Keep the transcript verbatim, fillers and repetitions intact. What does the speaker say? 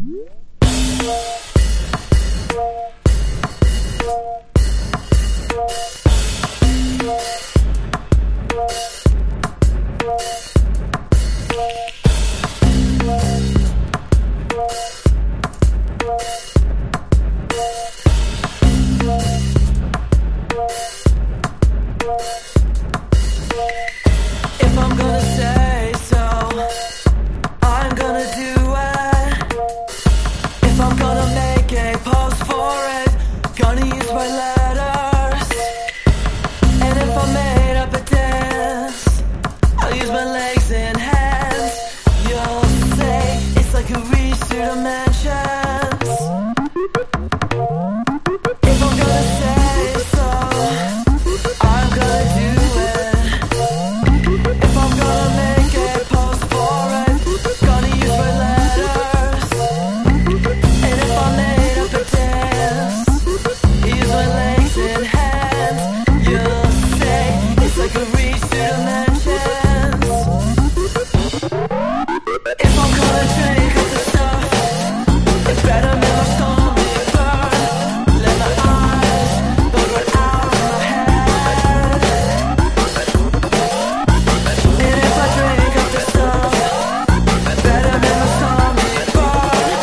If I'm gonna say so, I'm gonna do it. If I'm gonna make a post for it, gonna use my letters. And if I made up a dance, I'll use my legs and hands. You'll say it's like a reach through dimension.